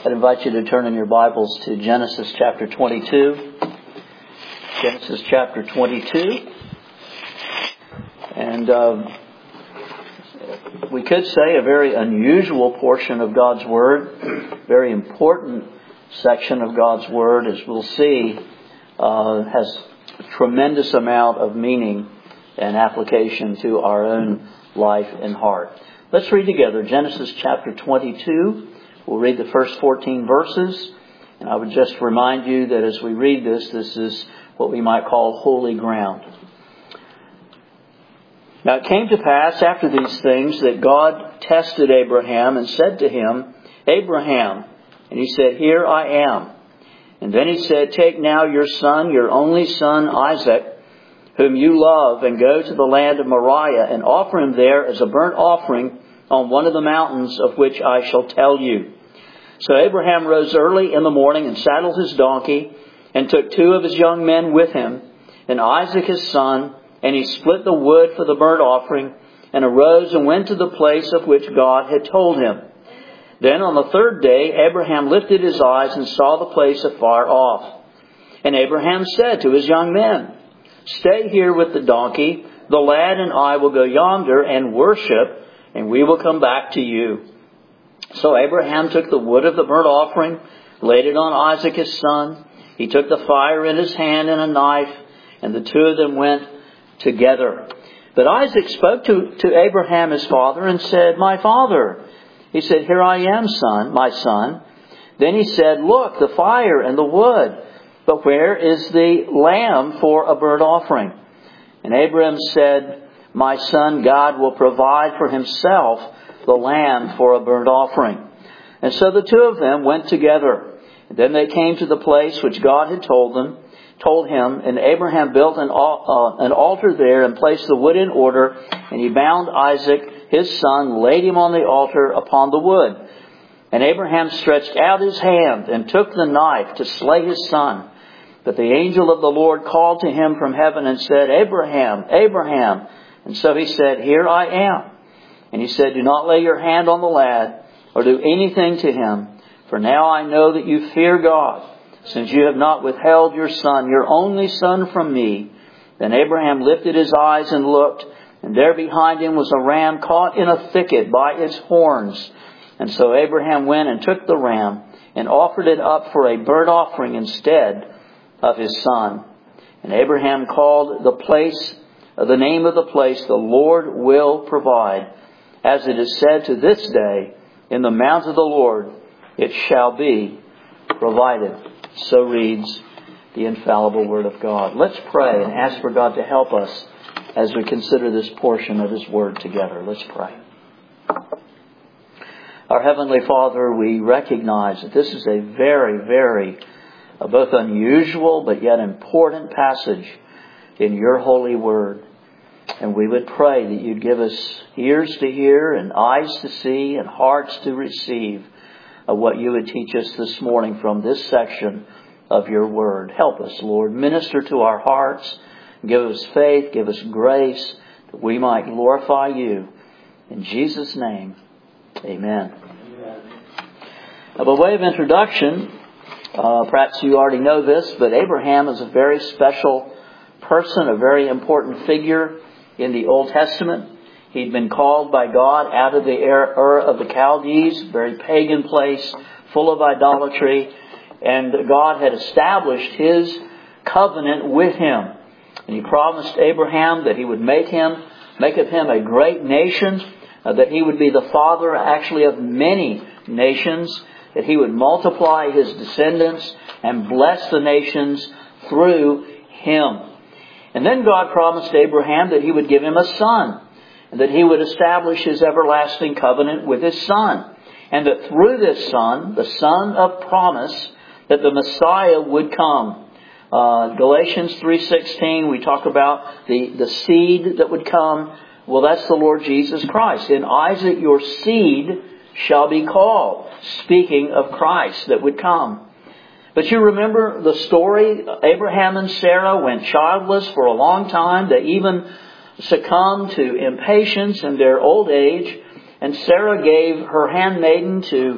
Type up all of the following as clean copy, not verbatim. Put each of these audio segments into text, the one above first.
I'd invite you to turn in your Bibles to Genesis chapter 22. Genesis chapter 22. And we could say a very unusual portion of God's Word, very important section of God's Word, as we'll see, has a tremendous amount of meaning and application to our own life and heart. Let's read together Genesis chapter 22. We'll read the first 14 verses. And I would just remind you that as we read this, this is what we might call holy ground. Now it came to pass after these things that God tested Abraham and said to him, Abraham. And he said, Here I am. And then he said, Take now your son, your only son Isaac, whom you love, and go to the land of Moriah, and offer him there as a burnt offering on one of the mountains of which I shall tell you. So Abraham rose early in the morning and saddled his donkey, and took 2 of his young men with him, and Isaac his son, and he split the wood for the burnt offering, and arose and went to the place of which God had told him. Then on the 3rd day Abraham lifted his eyes and saw the place afar off. And Abraham said to his young men, Stay here with the donkey, the lad and I will go yonder and worship, and we will come back to you. So Abraham took the wood of the burnt offering, laid it on Isaac his son. He took the fire in his hand and a knife, and the 2 of them went together. But Isaac spoke to Abraham his father and said, My father. He said, Here I am, son, my son. Then he said, Look, the fire and the wood, but where is the lamb for a burnt offering? And Abraham said, My son, God will provide for himself the lamb for a burnt offering. And so the 2 of them went together. And then they came to the place which God had told him, and Abraham built an altar there and placed the wood in order, and he bound Isaac, his son, laid him on the altar upon the wood. And Abraham stretched out his hand and took the knife to slay his son. But the angel of the Lord called to him from heaven and said, Abraham, Abraham. And so he said, Here I am. And he said, Do not lay your hand on the lad or do anything to him. For now I know that you fear God, since you have not withheld your son, your only son, from me. Then Abraham lifted his eyes and looked, and there behind him was a ram caught in a thicket by its horns. And so Abraham went and took the ram and offered it up for a burnt offering instead of his son. And Abraham called the name of the place, The Lord Will Provide. As it is said to this day, In the mount of the Lord it shall be provided. So reads the infallible Word of God. Let's pray and ask for God to help us as we consider this portion of His Word together. Let's pray. Our Heavenly Father, we recognize that this is a very, very both unusual but yet important passage in Your holy Word. And we would pray that You'd give us ears to hear and eyes to see and hearts to receive of what You would teach us this morning from this section of Your Word. Help us, Lord. Minister to our hearts. Give us faith. Give us grace that we might glorify You. In Jesus' name, amen. Now, by way of introduction, perhaps you already know this, but Abraham is a very special person, a very important figure in the Old Testament. He'd been called by God out of the Ur of the Chaldees, very pagan place, full of idolatry. And God had established His covenant with him. And He promised Abraham that He would make of him a great nation, that he would be the father actually of many nations, that he would multiply his descendants and bless the nations through him. And then God promised Abraham that He would give him a son, and that He would establish His everlasting covenant with His son. And that through this son, the son of promise, that the Messiah would come. Galatians 3:16, we talk about the seed that would come. Well, that's the Lord Jesus Christ. In Isaac your seed shall be called, speaking of Christ that would come. But you remember the story. Abraham and Sarah went childless for a long time. They even succumbed to impatience in their old age. And Sarah gave her handmaiden to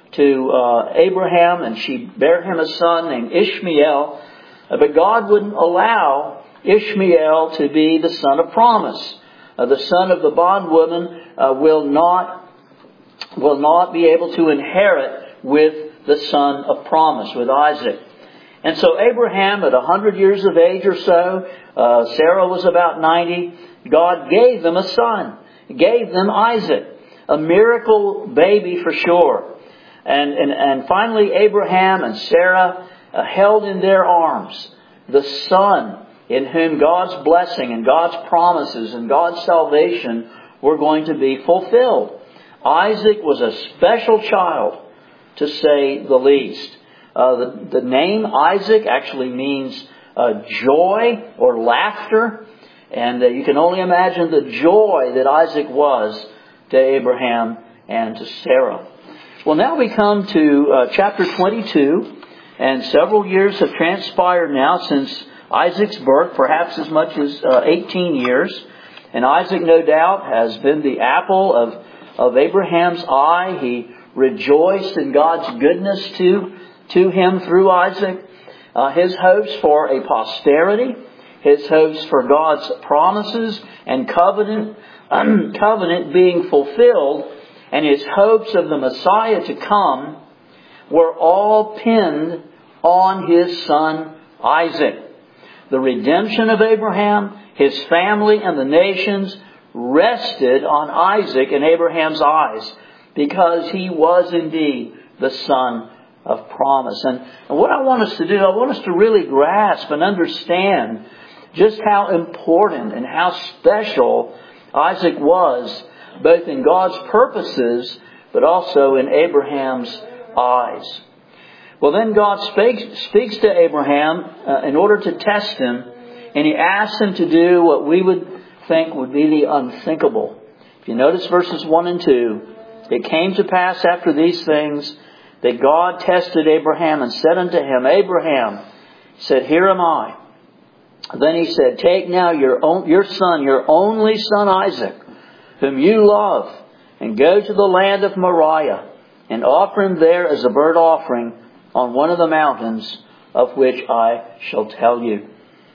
Abraham, and she bare him a son named Ishmael. But God wouldn't allow Ishmael to be the son of promise. The son of the bondwoman will not be able to inherit with the son of promise, with Isaac. And so Abraham, at 100 years of age or so, Sarah was about 90, God gave them a son, gave them Isaac, a miracle baby for sure. And finally Abraham and Sarah held in their arms the son in whom God's blessing and God's promises and God's salvation were going to be fulfilled. Isaac was a special child, to say the least. The name Isaac actually means joy or laughter. And you can only imagine the joy that Isaac was to Abraham and to Sarah. Well, now we come to chapter 22. And several years have transpired now since Isaac's birth, perhaps as much as 18 years. And Isaac, no doubt, has been the apple of Abraham's eye. He rejoiced in God's goodness to him through Isaac. His hopes for a posterity, his hopes for God's promises and covenant being fulfilled, and his hopes of the Messiah to come were all pinned on his son Isaac. The redemption of Abraham, his family, and the nations rested on Isaac in Abraham's eyes because he was indeed the son of promise. And what I want us to do, I want us to really grasp and understand just how important and how special Isaac was, both in God's purposes, but also in Abraham's eyes. Well, then God speaks to Abraham in order to test him, and He asks him to do what we would think would be the unthinkable. If you notice verses 1 and 2, it came to pass after these things that God tested Abraham and said unto him, Abraham, He said, Here am I. Then He said, Take now your son, your only son Isaac, whom you love, and go to the land of Moriah, and offer him there as a burnt offering on one of the mountains of which I shall tell you.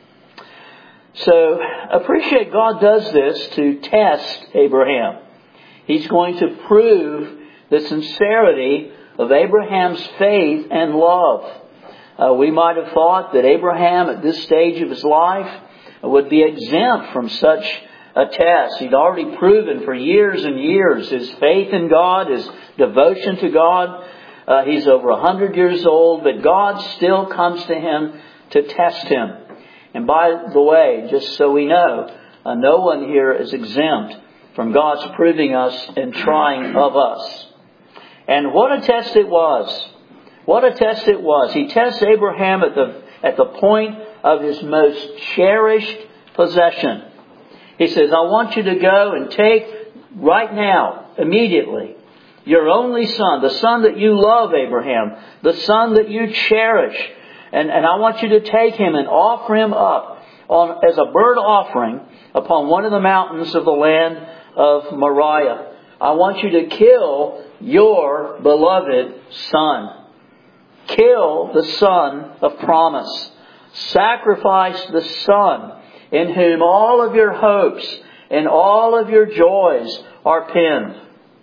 So, appreciate God does this to test Abraham. He's going to prove the sincerity of Abraham's faith and love. We might have thought that Abraham at this stage of his life would be exempt from such a test. He'd already proven for years and years his faith in God, his devotion to God. He's over 100 years old, but God still comes to him to test him. And by the way, just so we know, no one here is exempt from God's proving us and trying of us. And what a test it was. What a test it was. He tests Abraham at the point of his most cherished possession. He says, I want you to go and take right now, immediately, your only son, the son that you love, Abraham, the son that you cherish. And I want you to take him and offer him up as a burnt offering upon one of the mountains of the land of Moriah. I want you to kill your beloved son. Kill the son of promise. Sacrifice the son in whom all of your hopes and all of your joys are pinned.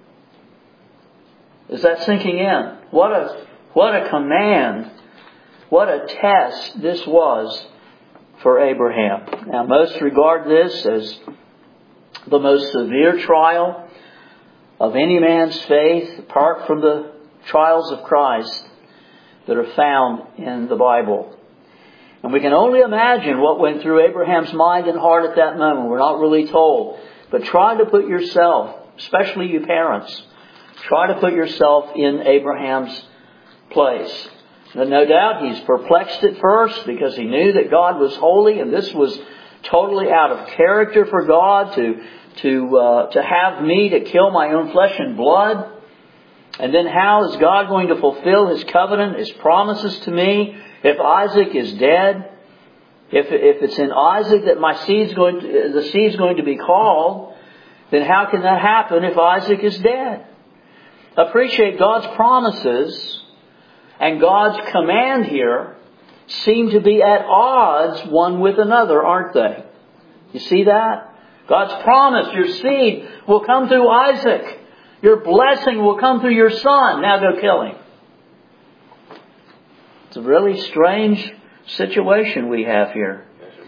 Is that sinking in? What a command. What a test this was for Abraham. Now, most regard this as the most severe trial of any man's faith, apart from the trials of Christ that are found in the Bible. And we can only imagine what went through Abraham's mind and heart at that moment. We're not really told. But try to put yourself, especially you parents, try to put yourself in Abraham's place. No doubt he's perplexed at first because he knew that God was holy, and this was totally out of character for God to have me to kill my own flesh and blood. And then how is God going to fulfill His covenant, His promises to me, if Isaac is dead? If it's in Isaac that the seed's going to be called, then how can that happen if Isaac is dead? appreciate God's promises and God's command here seem to be at odds one with another, aren't they? You see that? God's promise, your seed will come through Isaac. Your blessing will come through your son. Now go kill him. It's a really strange situation we have here.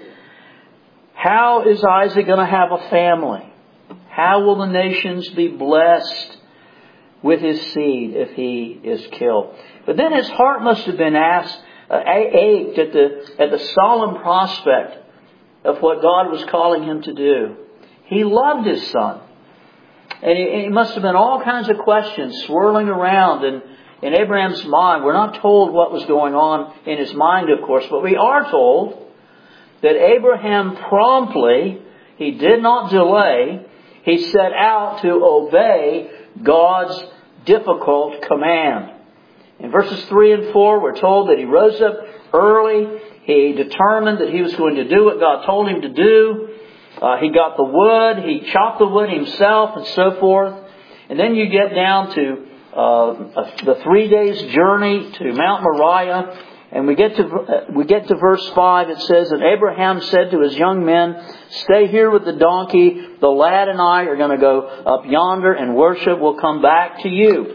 How is Isaac going to have a family? How will the nations be blessed with his seed if he is killed? But then his heart must have been ached at the solemn prospect of what God was calling him to do. He loved his son. And he must have been all kinds of questions swirling around in Abraham's mind. We're not told what was going on in his mind, of course, but we are told that Abraham promptly, he did not delay, he set out to obey God's difficult command. In verses 3 and 4, we're told that he rose up early. He determined that he was going to do what God told him to do. He got the wood. He chopped the wood himself and so forth. And then you get down to the 3 days journey to Mount Moriah. And we get to verse 5. It says that Abraham said to his young men, "Stay here with the donkey. The lad and I are going to go up yonder and worship. We'll come back to you."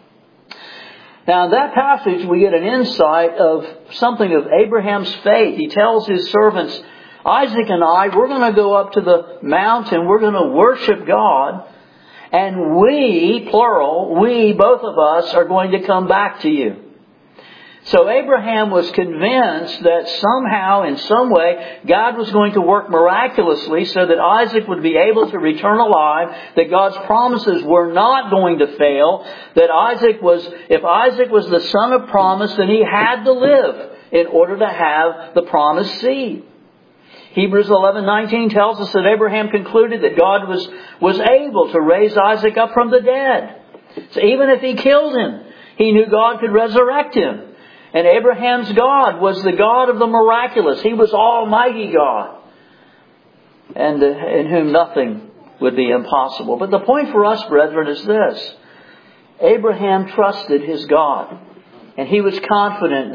Now in that passage we get an insight of something of Abraham's faith. He tells his servants, Isaac and I, we're going to go up to the mountain. We're going to worship God. And we, plural, we, both of us, are going to come back to you. So Abraham was convinced that somehow, in some way, God was going to work miraculously so that Isaac would be able to return alive, that God's promises were not going to fail, that if Isaac was the son of promise, then he had to live in order to have the promised seed. Hebrews 11:19 tells us that Abraham concluded that God was able to raise Isaac up from the dead. So even if he killed him, he knew God could resurrect him. And Abraham's God was the God of the miraculous. He was Almighty God, and in whom nothing would be impossible. But the point for us, brethren, is this. Abraham trusted his God. And he was confident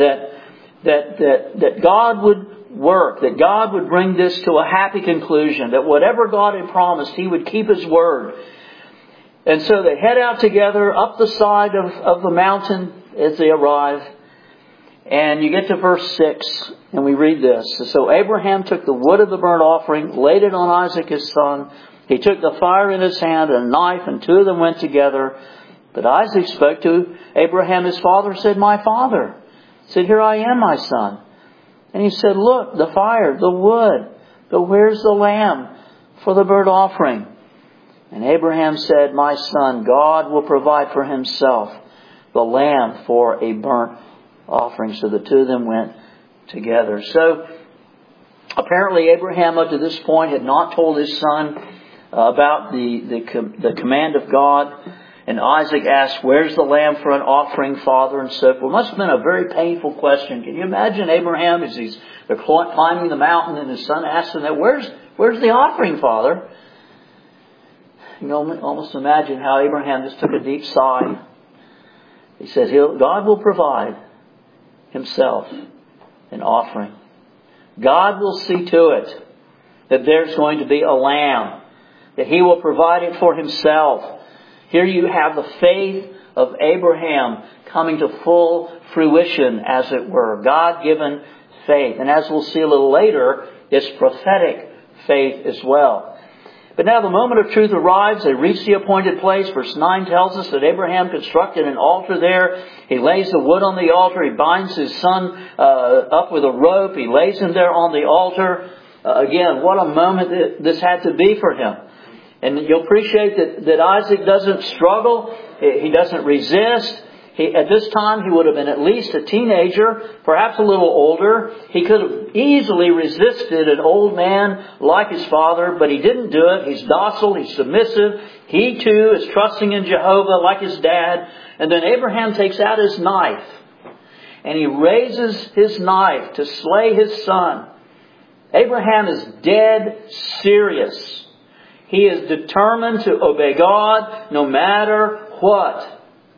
that God would work, that God would bring this to a happy conclusion, that whatever God had promised, He would keep His word. And so they head out together up the side of the mountain as they arrive. And you get to verse 6, and we read this. So Abraham took the wood of the burnt offering, laid it on Isaac his son. He took the fire in his hand and a knife, and two of them went together. But Isaac spoke to Abraham his father, said, "My father." He said, "Here I am, my son." And he said, "Look, the fire, the wood, but where's the lamb for the burnt offering?" And Abraham said, "My son, God will provide for Himself the lamb for a burnt offering." So the two of them went together. So apparently Abraham up to this point had not told his son about the command of God. And Isaac asked, "Where's the lamb for an offering, Father?" and so forth. It must have been a very painful question. Can you imagine Abraham as they're climbing the mountain and his son asks him that, "Where's the offering, Father?" You can almost imagine how Abraham just took a deep sigh. He says, God will provide Himself an offering. God will see to it that there's going to be a lamb, that He will provide it for Himself. Here you have the faith of Abraham coming to full fruition, as it were. God-given faith. And as we'll see a little later, it's prophetic faith as well. But now the moment of truth arrives. They reach the appointed place. Verse 9 tells us that Abraham constructed an altar there. He lays the wood on the altar. He binds his son up with a rope. He lays him there on the altar. Again, what a moment this had to be for him. And you'll appreciate that Isaac doesn't struggle. He doesn't resist. At this time, he would have been at least a teenager, perhaps a little older. He could have easily resisted an old man like his father, but he didn't do it. He's docile. He's submissive. He too is trusting in Jehovah like his dad. And then Abraham takes out his knife, and he raises his knife to slay his son. Abraham is dead serious. He is determined to obey God no matter what.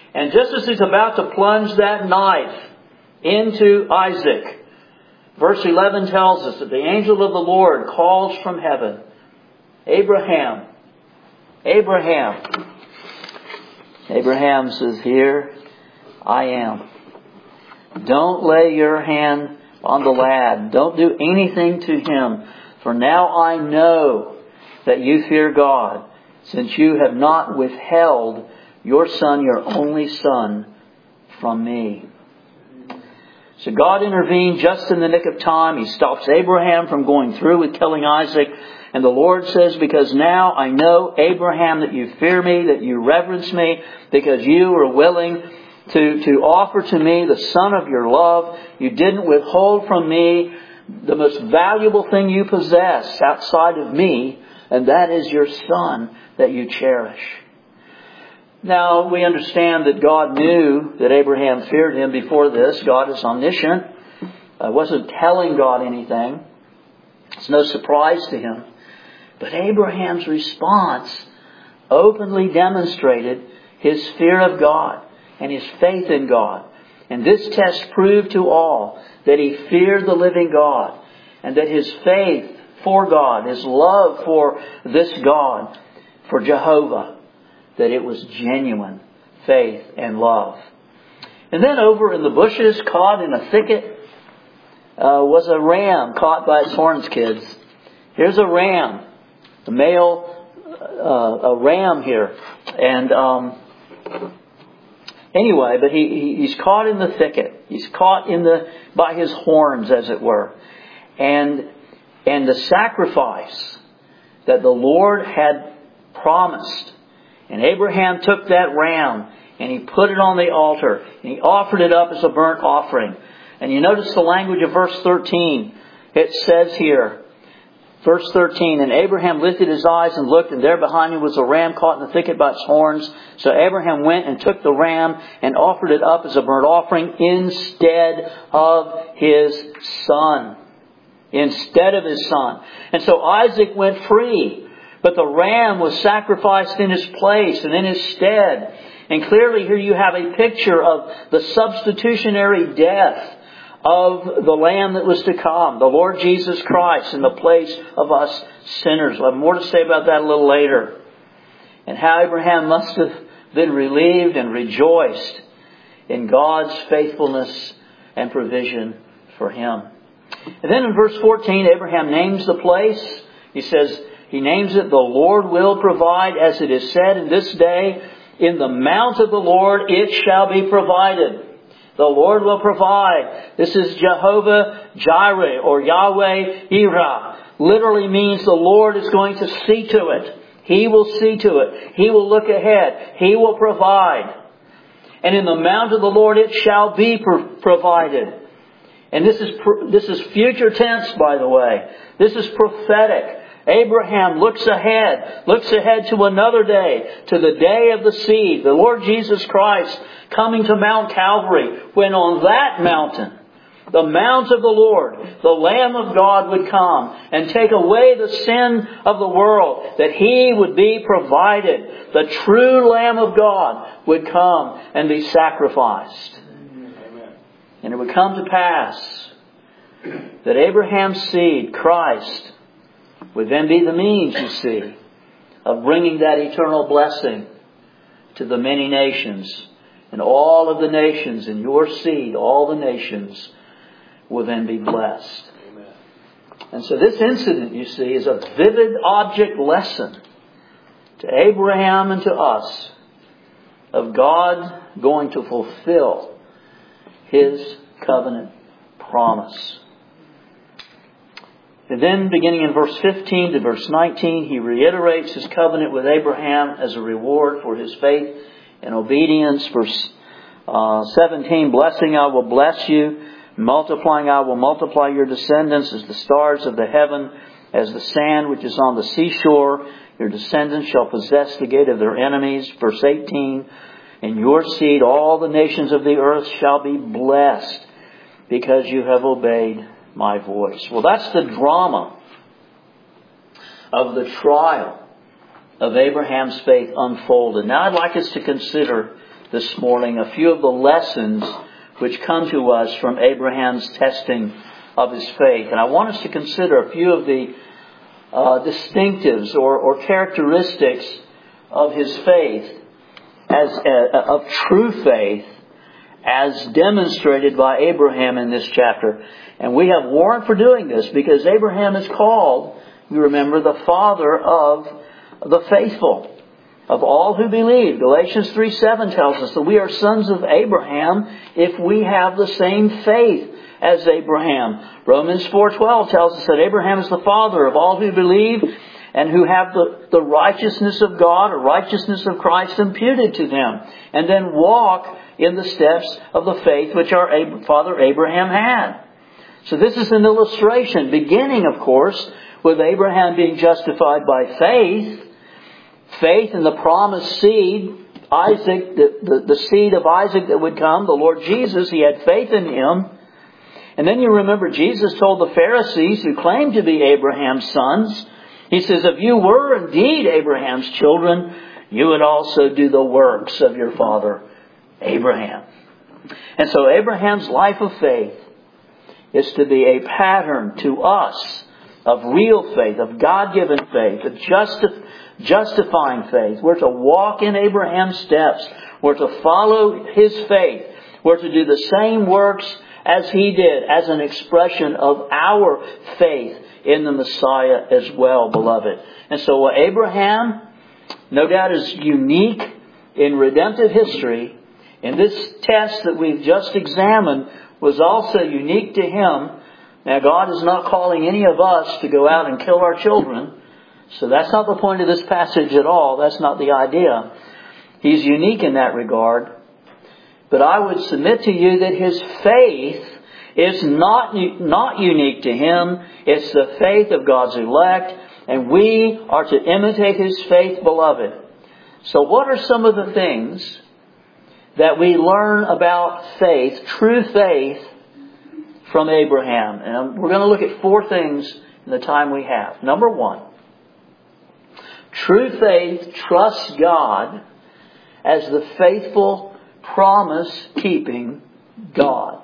And just as he's about to plunge that knife into Isaac, verse 11 tells us that the angel of the Lord calls from heaven, Abraham, Abraham. Abraham says, "Here I am. Don't lay your hand on the lad. Don't do anything to him. For now I know that you fear God, since you have not withheld your son, your only son, from me." So God intervened just in the nick of time. He stops Abraham from going through with killing Isaac. And the Lord says, "Because now I know, Abraham, that you fear me, that you reverence me, because you are willing to offer to me the son of your love. You didn't withhold from me the most valuable thing you possess outside of me, and that is your son that you cherish." Now, we understand that God knew that Abraham feared Him before this. God is omniscient. Wasn't telling God anything. It's no surprise to Him. But Abraham's response openly demonstrated his fear of God and his faith in God. And this test proved to all that he feared the living God, and that his faith for God, his love for this God, for Jehovah, that it was genuine faith and love. And then over in the bushes, caught in a thicket, was a ram caught by its horns, kids. Here's a ram, a male, a ram here. And anyway, but he's caught in the thicket. He's caught by his horns, as it were. And the sacrifice that the Lord had promised. And Abraham took that ram and he put it on the altar. And he offered it up as a burnt offering. And you notice the language of verse 13. It says here, verse 13, "And Abraham lifted his eyes and looked, and there behind him was a ram caught in the thicket by its horns. So Abraham went and took the ram and offered it up as a burnt offering instead of his son." Instead of his son. And so Isaac went free. But the ram was sacrificed in his place and in his stead. And clearly here you have a picture of the substitutionary death of the Lamb that was to come, the Lord Jesus Christ, in the place of us sinners. We'll have more to say about that a little later. And how Abraham must have been relieved and rejoiced in God's faithfulness and provision for him. And then in verse 14, Abraham names the place. He names it, "The Lord will provide, as it is said in this day, in the mount of the Lord it shall be provided." The Lord will provide. This is Jehovah Jireh, or Yahweh Yireh. Literally means the Lord is going to see to it. He will see to it. He will look ahead. He will provide. And in the mount of the Lord it shall be provided. And this is future tense, by the way. This is prophetic. Abraham looks ahead to another day, to the day of the seed, the Lord Jesus Christ coming to Mount Calvary, when on that mountain, the mount of the Lord, the Lamb of God would come and take away the sin of the world, that He would be provided. The true Lamb of God would come and be sacrificed. Amen. And it would come to pass that Abraham's seed, Christ, would then be the means, you see, of bringing that eternal blessing to the many nations. And all of the nations in your seed, all the nations, will then be blessed. Amen. And so this incident, you see, is a vivid object lesson to Abraham and to us of God going to fulfill His covenant promise. And then beginning in verse 15 to verse 19, He reiterates His covenant with Abraham as a reward for his faith and obedience. Verse 17, "Blessing I will bless you, multiplying I will multiply your descendants as the stars of the heaven, as the sand which is on the seashore. Your descendants shall possess the gate of their enemies." Verse 18, "In your seed all the nations of the earth shall be blessed, because you have obeyed my voice." Well, that's the drama of the trial of Abraham's faith unfolded. Now I'd like us to consider this morning a few of the lessons which come to us from Abraham's testing of his faith. And I want us to consider a few of the distinctives or characteristics of his faith, of true faith, as demonstrated by Abraham in this chapter. And we have warrant for doing this because Abraham is called, you remember, the father of the faithful, of all who believe. Galatians 3:7 tells us that we are sons of Abraham if we have the same faith as Abraham. Romans 4:12 tells us that Abraham is the father of all who believe and who have the righteousness of God or righteousness of Christ imputed to them, and then walk in the steps of the faith which our father Abraham had. So this is an illustration, beginning, of course, with Abraham being justified by faith. Faith in the promised seed, Isaac, the seed of Isaac that would come, the Lord Jesus. He had faith in Him. And then you remember Jesus told the Pharisees who claimed to be Abraham's sons, He says, if you were indeed Abraham's children, you would also do the works of your father Abraham. And so Abraham's life of faith is to be a pattern to us of real faith, of God-given faith, of justifying faith. We're to walk in Abraham's steps. We're to follow his faith. We're to do the same works as he did, as an expression of our faith in the Messiah as well, beloved. And so Abraham, no doubt, is unique in redemptive history. And this test that we've just examined was also unique to him. Now, God is not calling any of us to go out and kill our children. So that's not the point of this passage at all. That's not the idea. He's unique in that regard. But I would submit to you that his faith is not unique to him. It's the faith of God's elect. And we are to imitate his faith, beloved. So what are some of the things that we learn about faith, true faith, from Abraham? And we're going to look at 4 things in the time we have. Number 1, true faith trusts God as the faithful, promise-keeping God.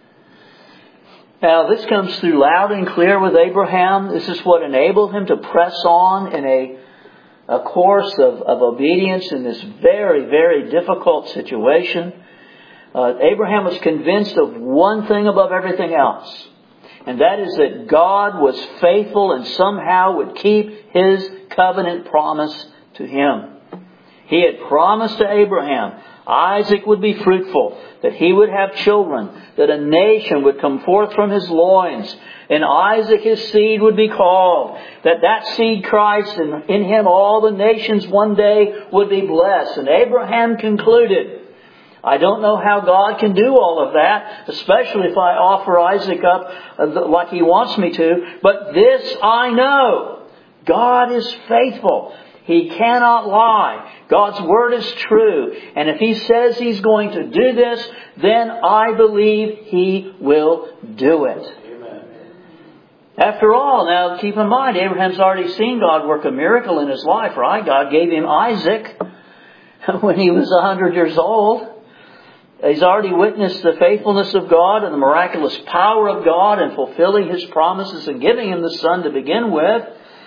Now, this comes through loud and clear with Abraham. This is what enabled him to press on in a course of obedience in this very, very difficult situation. Abraham was convinced of one thing above everything else, and that is that God was faithful and somehow would keep His covenant promise to him. He had promised to Abraham Isaac would be fruitful, that he would have children, that a nation would come forth from his loins, and Isaac, his seed, would be called, that seed, Christ, and in him all the nations one day would be blessed. And Abraham concluded, I don't know how God can do all of that, especially if I offer Isaac up like He wants me to, but this I know, God is faithful. He cannot lie. God's Word is true. And if He says He's going to do this, then I believe He will do it. Amen. After all, now keep in mind, Abraham's already seen God work a miracle in his life, right? God gave him Isaac when he was 100 years old. He's already witnessed the faithfulness of God and the miraculous power of God in fulfilling His promises and giving him the Son to begin with.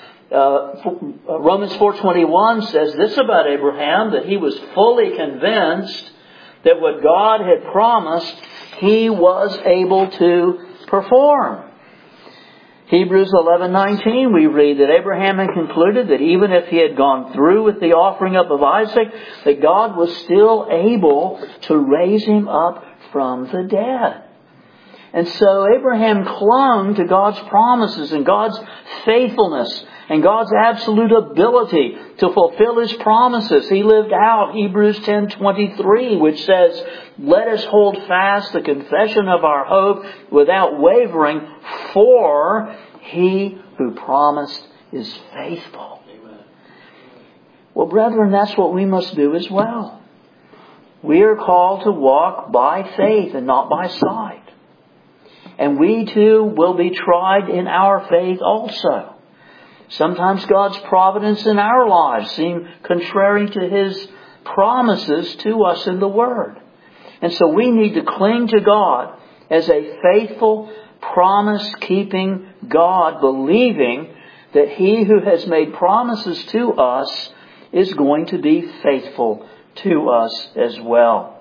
Romans 4:21 says this about Abraham, that he was fully convinced that what God had promised, he was able to perform. Hebrews 11:19 we read that Abraham had concluded that even if he had gone through with the offering up of Isaac, that God was still able to raise him up from the dead. And so Abraham clung to God's promises and God's faithfulness and God's absolute ability to fulfill His promises. He lived out Hebrews 10:23, which says, let us hold fast the confession of our hope without wavering, for He who promised is faithful. Amen. Well, brethren, that's what we must do as well. We are called to walk by faith and not by sight. And we too will be tried in our faith also. Sometimes God's providence in our lives seem contrary to His promises to us in the Word. And so we need to cling to God as a faithful, promise-keeping God, believing that He who has made promises to us is going to be faithful to us as well.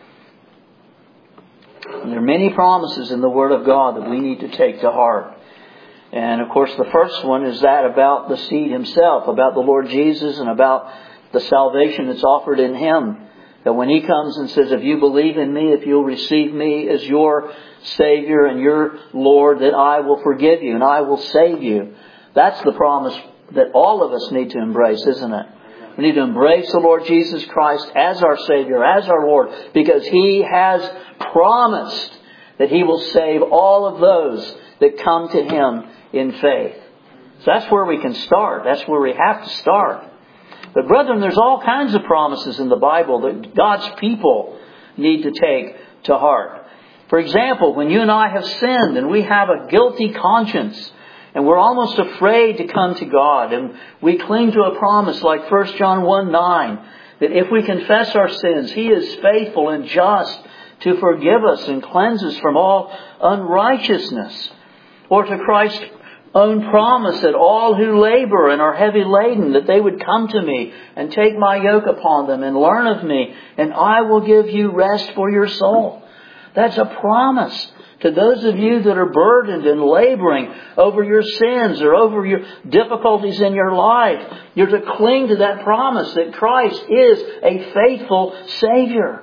And there are many promises in the Word of God that we need to take to heart. And of course the first one is that about the seed Himself, about the Lord Jesus and about the salvation that's offered in Him. That when He comes and says, if you believe in Me, if you'll receive Me as your Savior and your Lord, that I will forgive you and I will save you. That's the promise that all of us need to embrace, isn't it? We need to embrace the Lord Jesus Christ as our Savior, as our Lord, because He has promised that He will save all of those that come to Him in faith. So that's where we can start. That's where we have to start. But brethren, there's all kinds of promises in the Bible that God's people need to take to heart. For example, when you and I have sinned and we have a guilty conscience and we're almost afraid to come to God, and we cling to a promise like 1 John 1:9, that if we confess our sins, He is faithful and just to forgive us and cleanse us from all unrighteousness. Or to Christ's own promise that all who labor and are heavy laden, that they would come to Me and take My yoke upon them and learn of Me, and I will give you rest for your soul. That's a promise to those of you that are burdened and laboring over your sins or over your difficulties in your life. You're to cling to that promise that Christ is a faithful Savior.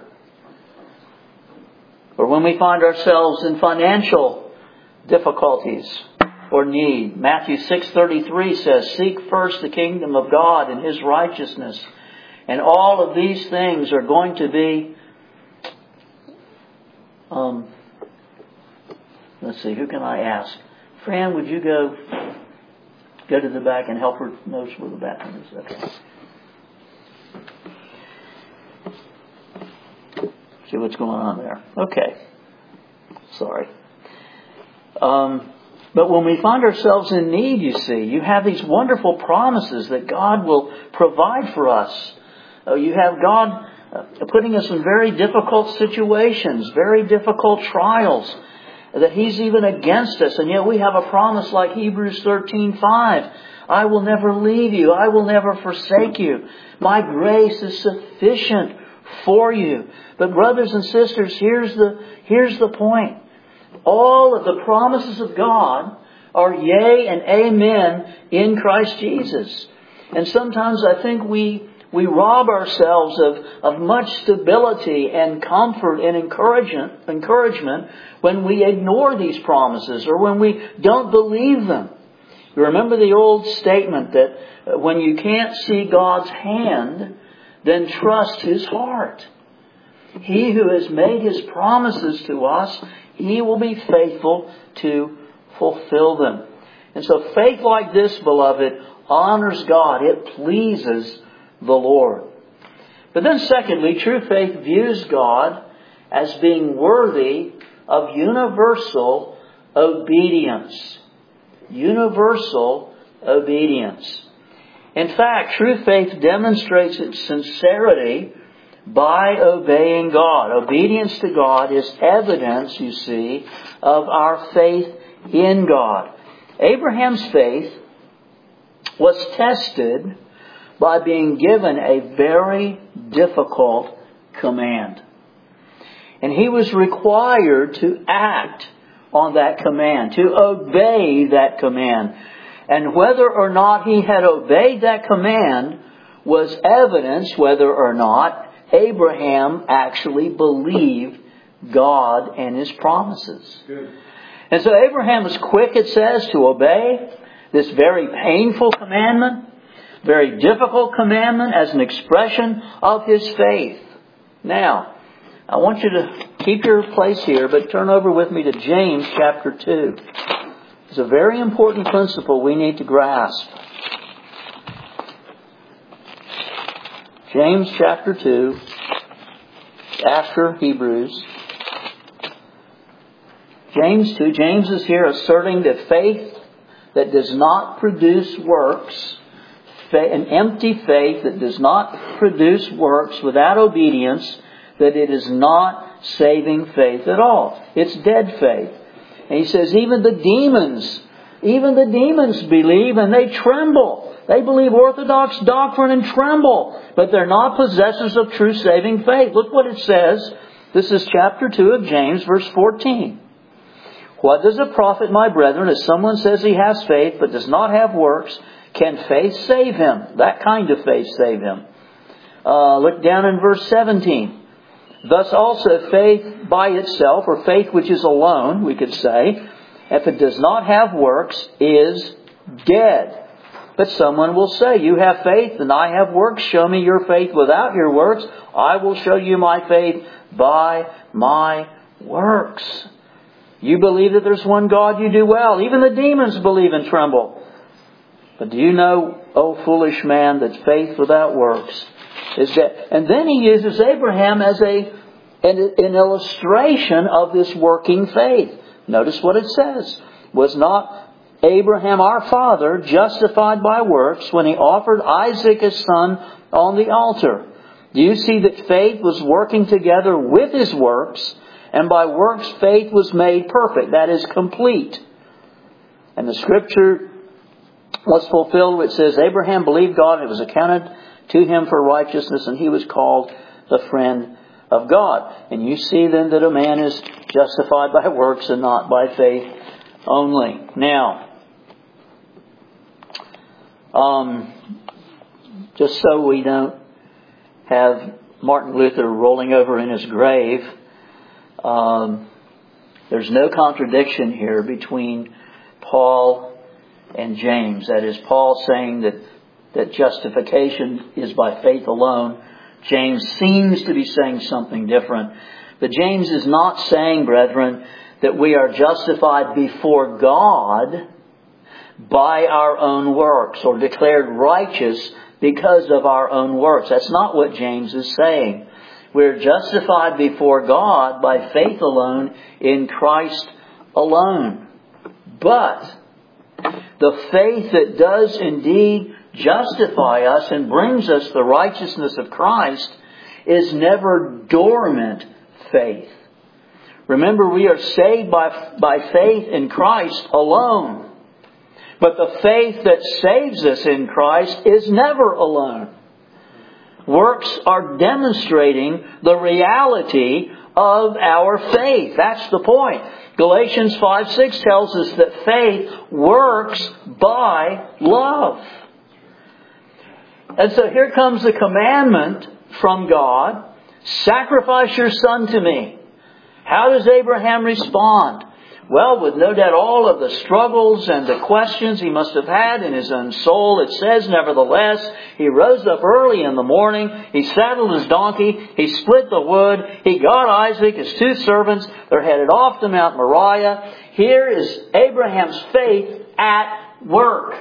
Or when we find ourselves in financial difficulties or need, Matthew 6:33 says, seek first the kingdom of God and His righteousness, and all of these things are going to be let's see, who can I ask? Fran, would you go to the back and help her notice where the bathroom is? Okay. See what's going on there. Okay. Sorry. But when we find ourselves in need, you see, you have these wonderful promises that God will provide for us. You have God putting us in very difficult situations, very difficult trials, that He's even against us. And yet we have a promise like Hebrews 13:5. I will never leave you. I will never forsake you. My grace is sufficient for you. But brothers and sisters, here's the point. All of the promises of God are yea and amen in Christ Jesus. And sometimes I think we rob ourselves of much stability and comfort and encouragement when we ignore these promises or when we don't believe them. You remember the old statement that when you can't see God's hand, then trust His heart. He who has made His promises to us, He will be faithful to fulfill them. And so faith like this, beloved, honors God. It pleases the Lord. But then secondly, true faith views God as being worthy of universal obedience. Universal obedience. In fact, true faith demonstrates its sincerity by obeying God. Obedience to God is evidence, you see, of our faith in God. Abraham's faith was tested by being given a very difficult command. And he was required to act on that command, to obey that command. And whether or not he had obeyed that command was evidence whether or not Abraham actually believed God and His promises. Good. And so Abraham was quick, it says, to obey this very painful commandment, very difficult commandment as an expression of his faith. Now, I want you to keep your place here, but turn over with me to James chapter 2. It's a very important principle we need to grasp. James chapter 2, after Hebrews. James 2, James is here asserting that faith that does not produce works an empty faith that does not produce works without obedience, that it is not saving faith at all. It's dead faith. And he says even the demons believe and they tremble. They believe orthodox doctrine and tremble, but they're not possessors of true saving faith. Look what it says. This is chapter 2 of James, verse 14. What does it profit, my brethren, if someone says he has faith but does not have works? Can faith save him? That kind of faith save him. Look down in verse 17. Thus also faith by itself, or faith which is alone, we could say, if it does not have works, is dead. But someone will say, you have faith and I have works. Show me your faith without your works. I will show you my faith by my works. You believe that there's one God, you do well. Even the demons believe and tremble. But do you know, O foolish man, that faith without works is dead? And then he uses Abraham as an illustration of this working faith. Notice what it says. Was not Abraham our father justified by works when he offered Isaac his son on the altar? Do you see that faith was working together with his works, and by works faith was made perfect, that is, complete. And the scripture was fulfilled which says, Abraham believed God, and it was accounted to him for righteousness, and he was called the friend of God. And you see then that a man is justified by works and not by faith only. Now, just so we don't have Martin Luther rolling over in his grave, there's no contradiction here between Paul and James. That is, Paul saying that justification is by faith alone. James seems to be saying something different. But James is not saying, brethren, that we are justified before God by our own works or declared righteous because of our own works. That's not what James is saying. We're justified before God by faith alone in Christ alone. But the faith that does indeed justify us and brings us the righteousness of Christ is never dormant faith. Remember, we are saved by faith in Christ alone. But the faith that saves us in Christ is never alone. Works are demonstrating the reality of our faith. That's the point. Galatians 5:6 tells us that faith works by love. And so here comes the commandment from God. Sacrifice your son to me. How does Abraham respond? Well, with no doubt all of the struggles and the questions he must have had in his own soul, it says, nevertheless, he rose up early in the morning, he saddled his donkey, he split the wood, he got Isaac, his two servants, they're headed off to Mount Moriah. Here is Abraham's faith at work.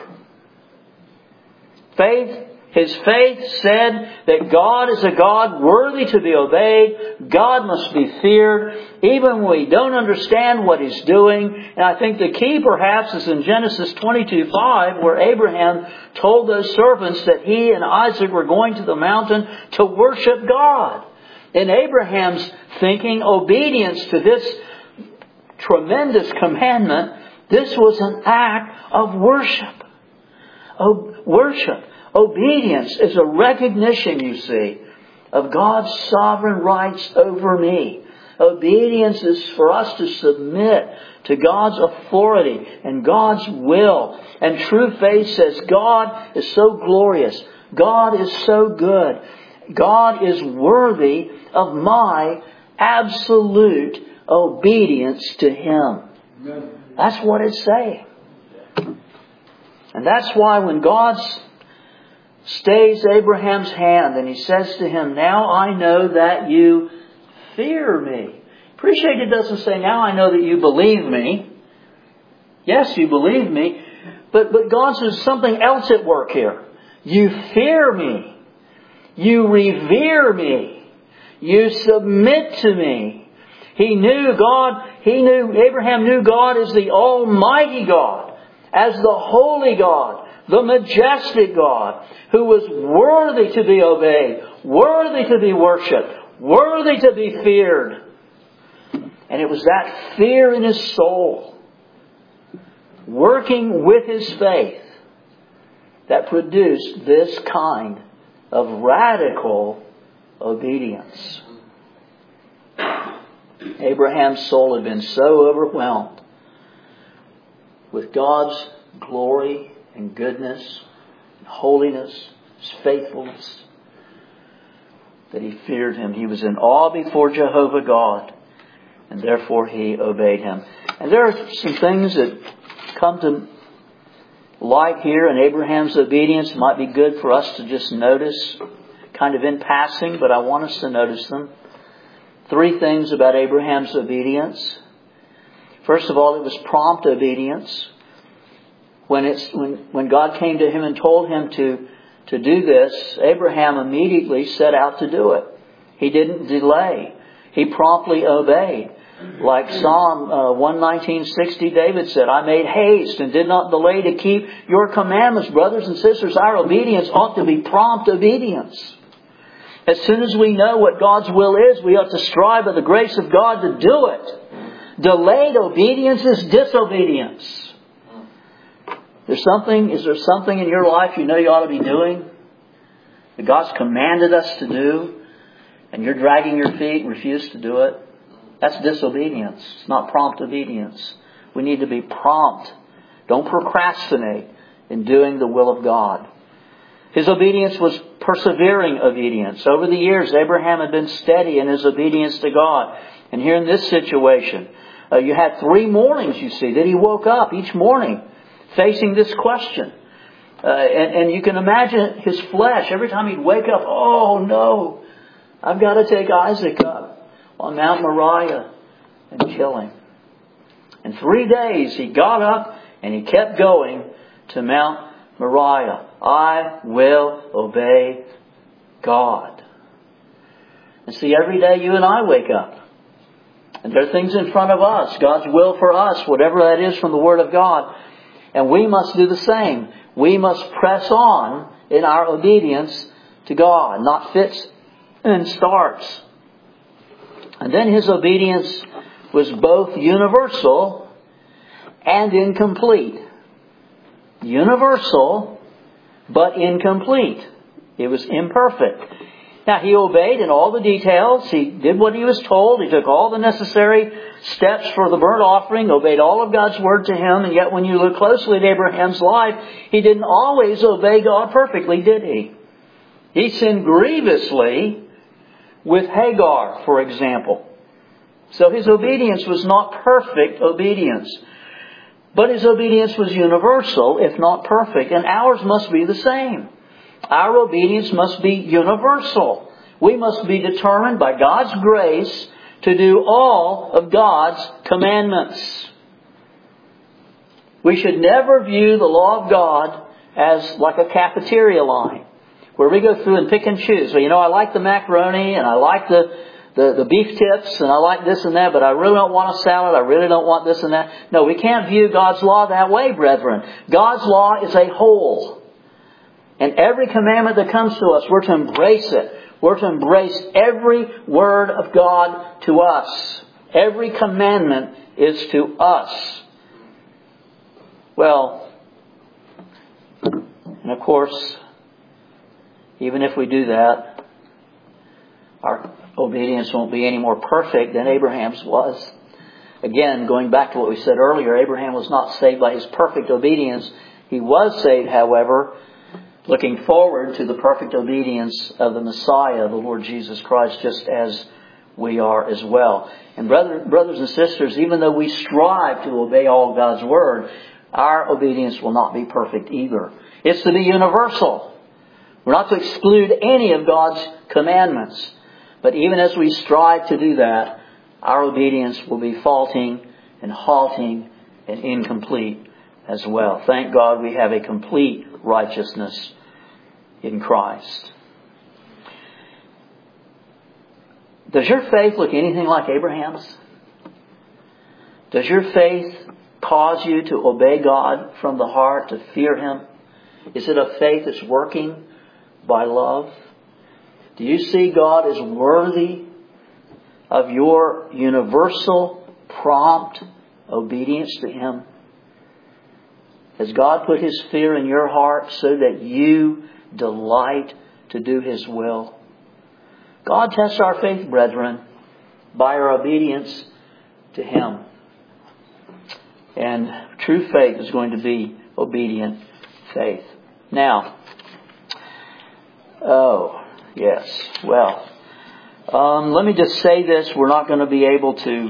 His faith said that God is a God worthy to be obeyed. God must be feared, even when we don't understand what He's doing. And I think the key perhaps is in Genesis 22:5, where Abraham told those servants that he and Isaac were going to the mountain to worship God. In Abraham's thinking, obedience to this tremendous commandment, this was an act of worship. Worship. Obedience is a recognition, you see, of God's sovereign rights over me. Obedience is for us to submit to God's authority and God's will. And true faith says God is so glorious. God is so good. God is worthy of my absolute obedience to Him. That's what it's saying. And that's why when God stays Abraham's hand and He says to him, now I know that you fear me. Appreciate it doesn't say, now I know that you believe me. Yes, you believe me. But God says something else at work here. You fear me. You revere me. You submit to me. Abraham knew God as the Almighty God, as the Holy God, the majestic God, who was worthy to be obeyed, worthy to be worshipped, worthy to be feared. And it was that fear in his soul, working with his faith, that produced this kind of radical obedience. Abraham's soul had been so overwhelmed with God's glory and goodness, and holiness, His faithfulness, that he feared Him. He was in awe before Jehovah God, and therefore he obeyed Him. And there are some things that come to light here in Abraham's obedience. It might be good for us to just notice, kind of in passing, but I want us to notice them. 3 things about Abraham's obedience. First of all, it was prompt obedience. When God came to him and told him to do this, Abraham immediately set out to do it. He didn't delay. He promptly obeyed. Like Psalm 119:60, David said, I made haste and did not delay to keep your commandments. Brothers and sisters, our obedience ought to be prompt obedience. As soon as we know what God's will is, we ought to strive by the grace of God to do it. Delayed obedience is disobedience. Is there something in your life you know you ought to be doing, that God's commanded us to do, and you're dragging your feet and refuse to do it? That's disobedience. It's not prompt obedience. We need to be prompt. Don't procrastinate in doing the will of God. His obedience was persevering obedience. Over the years, Abraham had been steady in his obedience to God. And here in this situation, you had 3 mornings, you see, that he woke up each morning facing this question. And you can imagine his flesh, every time he'd wake up, oh no, I've got to take Isaac up on Mount Moriah and kill him. In 3 days, he got up and he kept going to Mount Moriah. I will obey God. And see, every day you and I wake up, and there are things in front of us, God's will for us, whatever that is from the Word of God. And we must do the same. We must press on in our obedience to God, not fits and starts. And then his obedience was both universal and incomplete. Universal, but incomplete. It was imperfect. Now, he obeyed in all the details. He did what he was told. He took all the necessary steps for the burnt offering, obeyed all of God's word to him. And yet when you look closely at Abraham's life, he didn't always obey God perfectly, did he? He sinned grievously with Hagar, for example. So his obedience was not perfect obedience. But his obedience was universal, if not perfect. And ours must be the same. Our obedience must be universal. We must be determined by God's grace to do all of God's commandments. We should never view the law of God as like a cafeteria line, where we go through and pick and choose. Well, I like the macaroni and I like the beef tips and I like this and that, but I really don't want a salad. I really don't want this and that. No, we can't view God's law that way, brethren. God's law is a whole. And every commandment that comes to us, we're to embrace it. We're to embrace every word of God to us. Every commandment is to us. Well, and of course, even if we do that, our obedience won't be any more perfect than Abraham's was. Again, going back to what we said earlier, Abraham was not saved by his perfect obedience. He was saved, however, looking forward to the perfect obedience of the Messiah, the Lord Jesus Christ, just as we are as well. And brothers and sisters, even though we strive to obey all God's Word, our obedience will not be perfect either. It's to be universal. We're not to exclude any of God's commandments. But even as we strive to do that, our obedience will be faulting and halting and incomplete as well. Thank God we have a complete righteousness in Christ. Does your faith look anything like Abraham's? Does your faith cause you to obey God from the heart, to fear Him? Is it a faith that's working by love? Do you see God as worthy of your universal, prompt obedience to Him? Has God put His fear in your heart so that you delight to do His will? God tests our faith, brethren, by our obedience to Him. And true faith is going to be obedient faith. Now, let me just say this. We're not going to be able to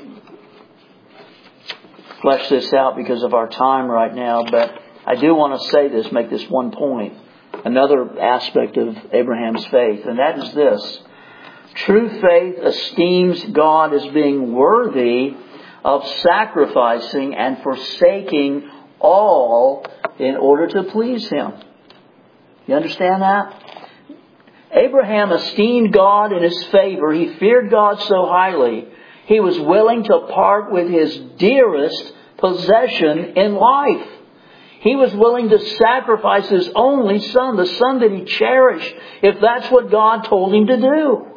flesh this out because of our time right now, but I do want to say this, make this one point. Another aspect of Abraham's faith, and that is this. True faith esteems God as being worthy of sacrificing and forsaking all in order to please Him. You understand that? Abraham esteemed God in His favor. He feared God so highly, he was willing to part with his dearest possession in life. He was willing to sacrifice his only son, the son that he cherished, if that's what God told him to do.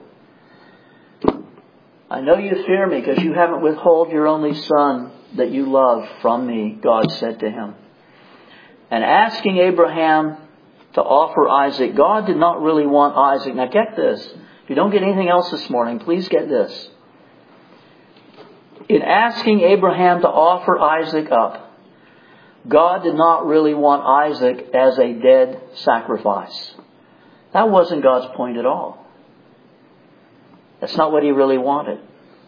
I know you fear me because you haven't withheld your only son that you love from me, God said to him. And asking Abraham to offer Isaac, God did not really want Isaac. Now get this. If you don't get anything else this morning, please get this. In asking Abraham to offer Isaac up, God did not really want Isaac as a dead sacrifice. That wasn't God's point at all. That's not what He really wanted.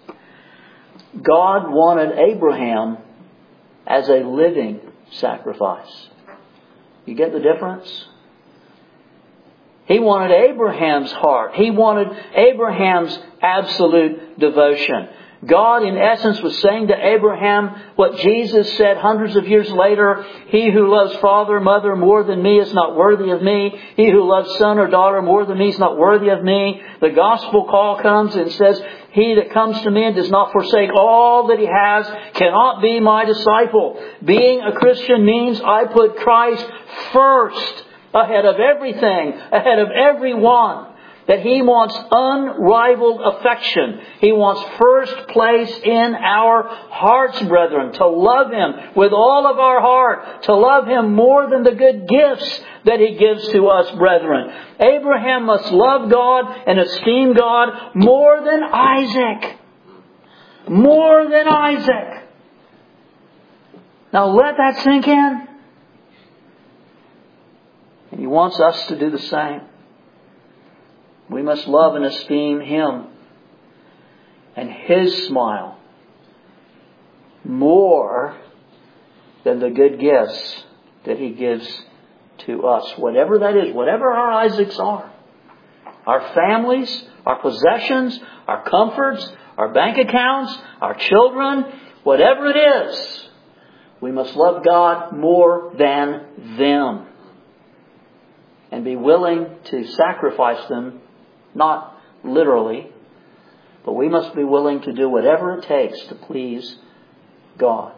God wanted Abraham as a living sacrifice. You get the difference? He wanted Abraham's heart. He wanted Abraham's absolute devotion. God, in essence, was saying to Abraham what Jesus said hundreds of years later, "He who loves father or mother more than me is not worthy of me. He who loves son or daughter more than me is not worthy of me." The gospel call comes and says, "He that comes to me and does not forsake all that he has cannot be my disciple." Being a Christian means I put Christ first, ahead of everything, ahead of everyone. That He wants unrivaled affection. He wants first place in our hearts, brethren. To love Him with all of our heart. To love Him more than the good gifts that He gives to us, brethren. Abraham must love God and esteem God more than Isaac. More than Isaac. Now let that sink in. And He wants us to do the same. We must love and esteem Him and His smile more than the good gifts that He gives to us. Whatever that is, whatever our Isaacs are. Our families, our possessions, our comforts, our bank accounts, our children, whatever it is, we must love God more than them. And be willing to sacrifice them. Not literally, but we must be willing to do whatever it takes to please God.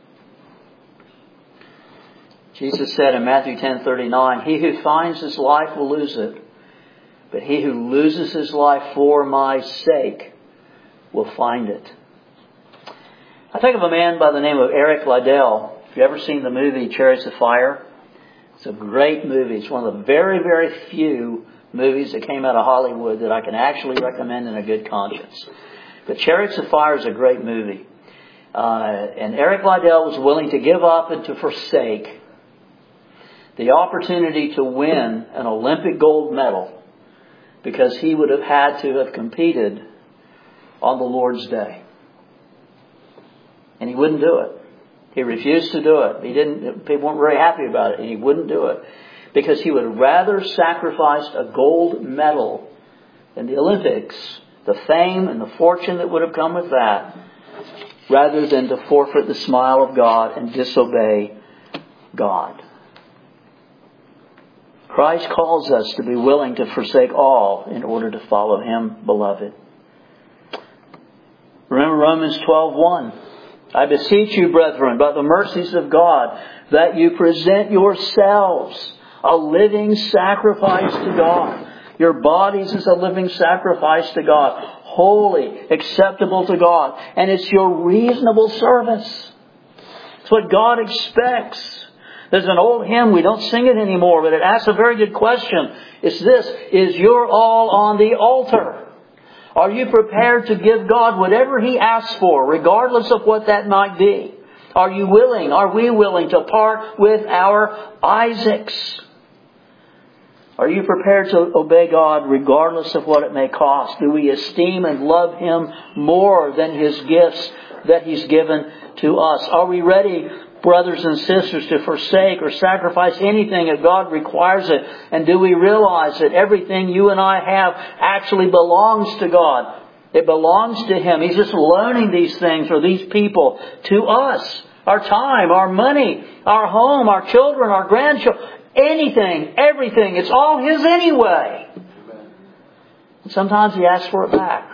Jesus said in Matthew 10:39, "He who finds his life will lose it, but he who loses his life for my sake will find it." I think of a man by the name of Eric Liddell. If you've ever seen the movie Chariots of Fire, it's a great movie. It's one of the very, very few movies that came out of Hollywood that I can actually recommend in a good conscience. But Chariots of Fire is a great movie. And Eric Liddell was willing to give up and to forsake the opportunity to win an Olympic gold medal because he would have had to have competed on the Lord's Day. And he wouldn't do it. He refused to do it. People weren't very happy about it, and he wouldn't do it. Because he would rather sacrifice a gold medal in the Olympics, the fame and the fortune that would have come with that, rather than to forfeit the smile of God and disobey God. Christ calls us to be willing to forsake all in order to follow Him, beloved. Remember Romans 12:1. I beseech you, brethren, by the mercies of God, that you present yourselves a living sacrifice to God. Your bodies as a living sacrifice to God. Holy, acceptable to God. And it's your reasonable service. It's what God expects. There's an old hymn, we don't sing it anymore, but it asks a very good question. It's this: is your all on the altar? Are you prepared to give God whatever He asks for, regardless of what that might be? Are you willing, are we willing to part with our Isaacs? Are you prepared to obey God regardless of what it may cost? Do we esteem and love Him more than His gifts that He's given to us? Are we ready, brothers and sisters, to forsake or sacrifice anything if God requires it? And do we realize that everything you and I have actually belongs to God? It belongs to Him. He's just loaning these things or these people to us. Our time, our money, our home, our children, our grandchildren. Anything, everything, it's all His anyway. And sometimes He asks for it back.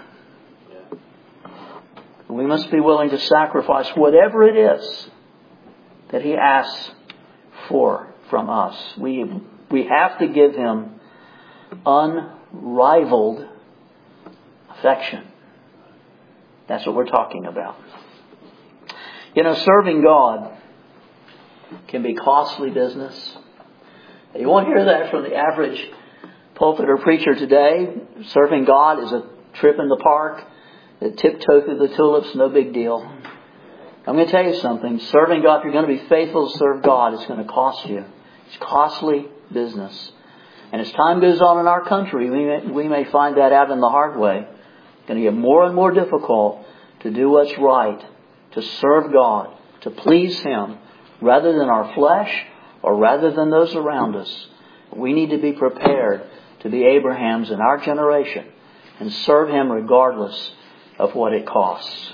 And we must be willing to sacrifice whatever it is that He asks for from us. We have to give Him unrivaled affection. That's what we're talking about. You know, serving God can be costly business. You won't hear that from the average pulpit or preacher today. Serving God is a trip in the park. A tiptoe through the tulips, no big deal. I'm going to tell you something. Serving God, if you're going to be faithful to serve God, it's going to cost you. It's costly business. And as time goes on in our country, we may find that out in the hard way. It's going to get more and more difficult to do what's right, to serve God, to please Him, rather than our flesh or rather than those around us. We need to be prepared to be Abrahams in our generation and serve Him regardless of what it costs.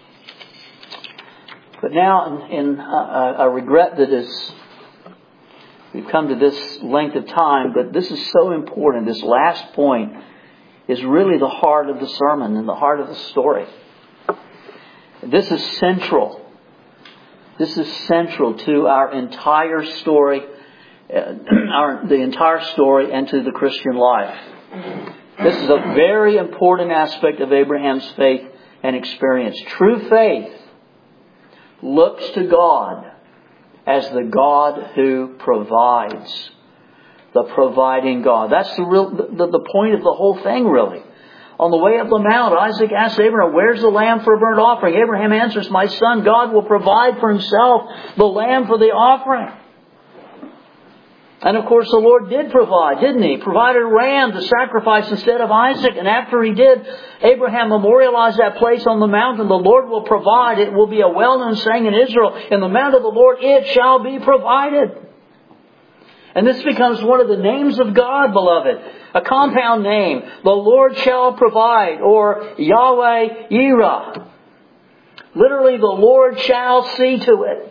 But now, I regret that we've come to this length of time, but this is so important. This last point is really the heart of the sermon and the heart of the story. This is central. This is central to our entire story, the entire story, and to the Christian life. This is a very important aspect of Abraham's faith and experience. True faith looks to God as the God who provides. The providing God. That's the point of the whole thing, really. On the way up the mount, Isaac asks Abraham, "Where's the lamb for a burnt offering?" Abraham answers, "My son, God will provide for Himself the lamb for the offering." And of course the Lord did provide, didn't He? Provided a ram to sacrifice instead of Isaac. And after He did, Abraham memorialized that place on the mountain. The Lord will provide. It will be a well-known saying in Israel, "In the mount of the Lord it shall be provided." And this becomes one of the names of God, beloved. A compound name. The Lord shall provide, or Yahweh Yireh. Literally, the Lord shall see to it.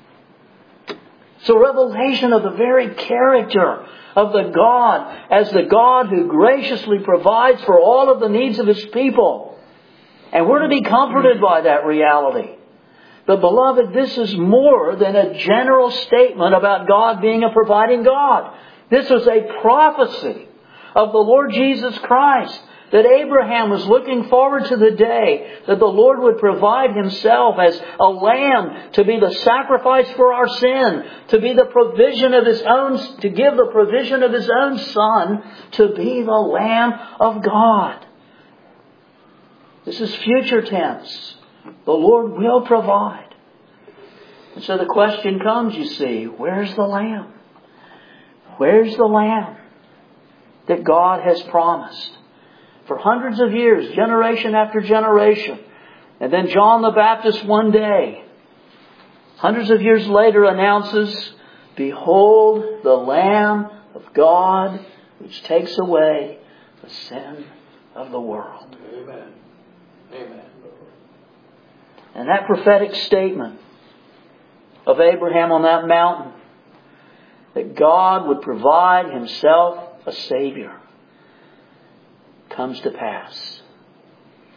So revelation of the very character of the God as the God who graciously provides for all of the needs of His people. And we're to be comforted by that reality. But beloved, this is more than a general statement about God being a providing God. This was a prophecy of the Lord Jesus Christ, that Abraham was looking forward to the day that the Lord would provide Himself as a lamb to be the sacrifice for our sin, to be the provision of His own, to give the provision of His own Son, to be the Lamb of God. This is future tense. The Lord will provide. And so the question comes, you see, where's the lamb? Where's the lamb that God has promised? For hundreds of years, generation after generation. And then John the Baptist one day, hundreds of years later, announces, "Behold the Lamb of God, which takes away the sin of the world." Amen. Amen. And that prophetic statement of Abraham on that mountain, that God would provide Himself a Savior, comes to pass.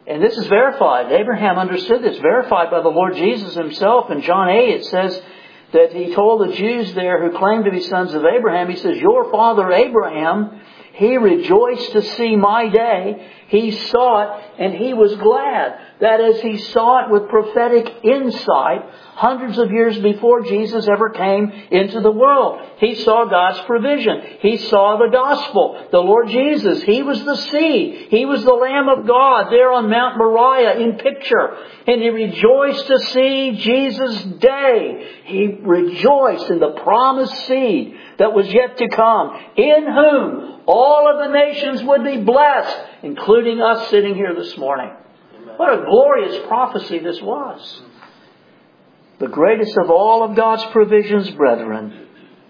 And this is verified. Abraham understood this, verified by the Lord Jesus Himself. In John 8 it says that He told the Jews there who claimed to be sons of Abraham, He says, your father Abraham, he rejoiced to see my day. He saw it and he was glad. That is, he saw it with prophetic insight hundreds of years before Jesus ever came into the world. He saw God's provision. He saw the gospel. The Lord Jesus, He was the seed. He was the Lamb of God there on Mount Moriah in picture. And he rejoiced to see Jesus' day. He rejoiced in the promised seed that was yet to come, in whom all of the nations would be blessed, including us sitting here this morning. What a glorious prophecy this was. The greatest of all of God's provisions, brethren.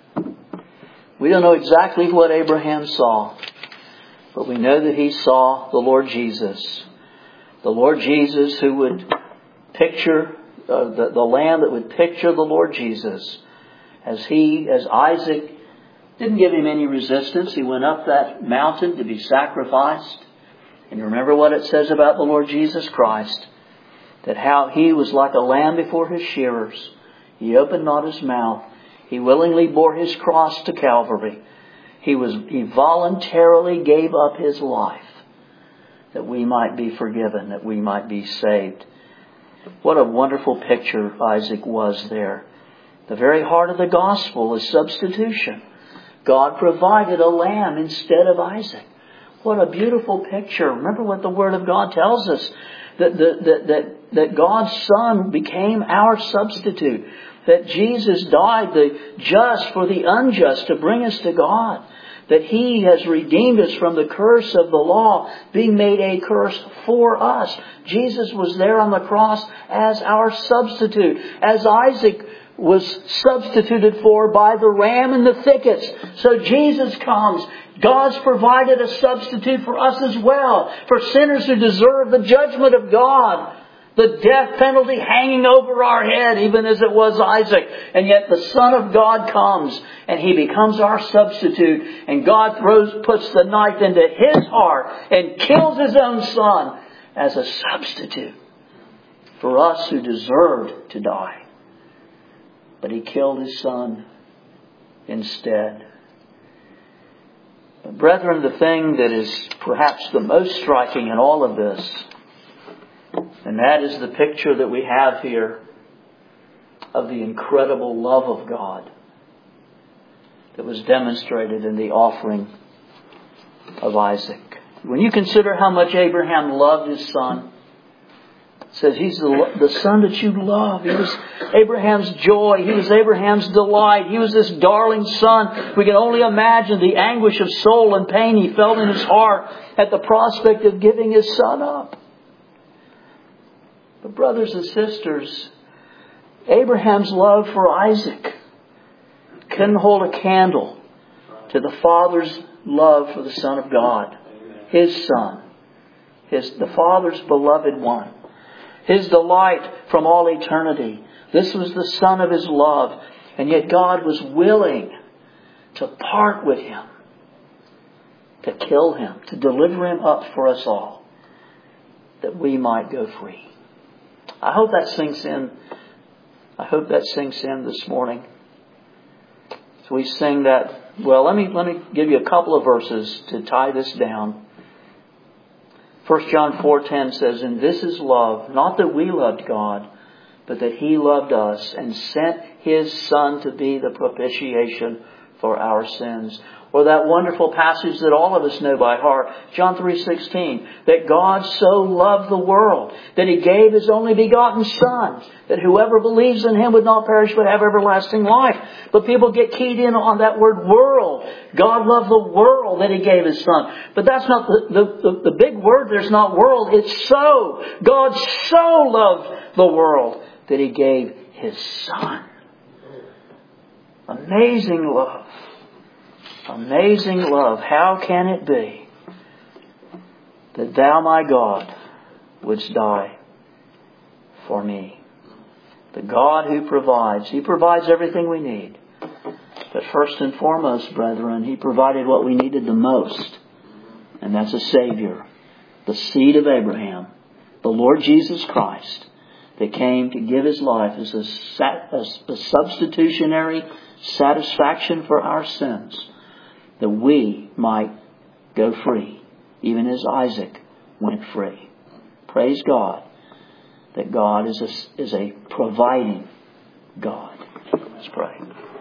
We don't know exactly what Abraham saw, but we know that he saw the Lord Jesus. The Lord Jesus who would picture, the Lamb that would picture the Lord Jesus. As Isaac didn't give him any resistance. He went up that mountain to be sacrificed. And you remember what it says about the Lord Jesus Christ. That how He was like a lamb before His shearers. He opened not His mouth. He willingly bore His cross to Calvary. He voluntarily gave up His life that we might be forgiven, that we might be saved. What a wonderful picture Isaac was there. The very heart of the gospel is substitution. God provided a lamb instead of Isaac. What a beautiful picture. Remember what the Word of God tells us. That God's Son became our substitute. That Jesus died the just for the unjust to bring us to God. That He has redeemed us from the curse of the law, being made a curse for us. Jesus was there on the cross as our substitute. As Isaac was substituted for by the ram in the thickets. So Jesus comes. God's provided a substitute for us as well. For sinners who deserve the judgment of God. The death penalty hanging over our head, even as it was Isaac. And yet the Son of God comes and He becomes our substitute. And God puts the knife into His heart and kills His own Son as a substitute for us who deserved to die. But He killed His Son instead. But brethren, the thing that is perhaps the most striking in all of this, and that is the picture that we have here of the incredible love of God that was demonstrated in the offering of Isaac. When you consider how much Abraham loved his son, it says He's the son that you love. He was Abraham's joy. He was Abraham's delight. He was this darling son. We can only imagine the anguish of soul and pain he felt in his heart at the prospect of giving his son up. But brothers and sisters, Abraham's love for Isaac couldn't hold a candle to the Father's love for the Son of God. His Son. The Father's beloved one. His delight from all eternity. This was the Son of His love. And yet God was willing to part with Him. To kill Him. To deliver Him up for us all. That we might go free. I hope that sinks in. I hope that sinks in this morning. So we sing that. Well, let me give you a couple of verses to tie this down. 1 John 4:10 says, and this is love, not that we loved God, but that He loved us and sent His Son to be the propitiation for our sins. Or that wonderful passage that all of us know by heart, John 3:16, that God so loved the world that He gave His only begotten Son, that whoever believes in Him would not perish but have everlasting life. But people get keyed in on that word world. God loved the world that He gave His Son. But that's not the big word. There's not world. It's so. God so loved the world that He gave His Son. Amazing love. Amazing love. How can it be that Thou, my God, wouldst die for me? The God who provides. He provides everything we need. But first and foremost, brethren, He provided what we needed the most. And that's a Savior. The seed of Abraham. the Lord Jesus Christ, that came to give His life as a substitutionary satisfaction for our sins, that we might go free, even as Isaac went free. Praise God that God is a providing God. Let's pray.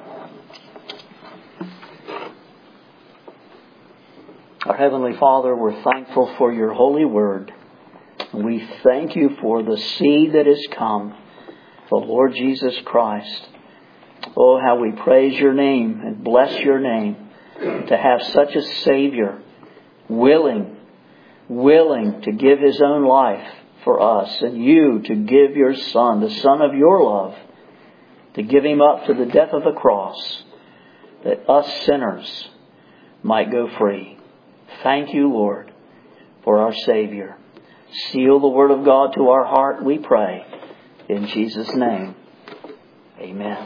Our Heavenly Father, we're thankful for Your holy word. We thank You for the seed that has come, the Lord Jesus Christ. Oh, how we praise Your name and bless Your name to have such a Savior willing to give His own life for us, and You to give Your Son, the Son of Your love, to give Him up to the death of the cross, that us sinners might go free. Thank You, Lord, for our Savior. Seal the Word of God to our heart, we pray. In Jesus' name, amen.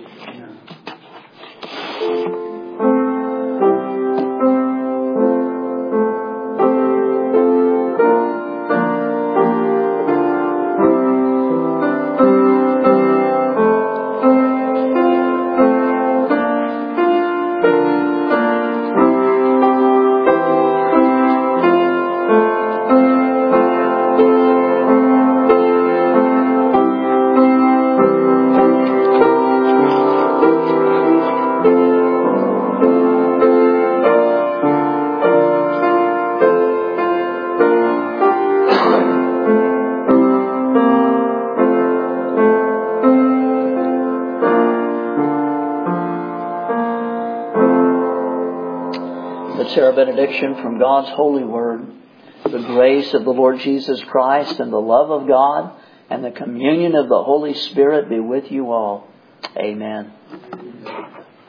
Our benediction from God's holy word. The grace of the Lord Jesus Christ and the love of God and the communion of the Holy Spirit be with you all. Amen.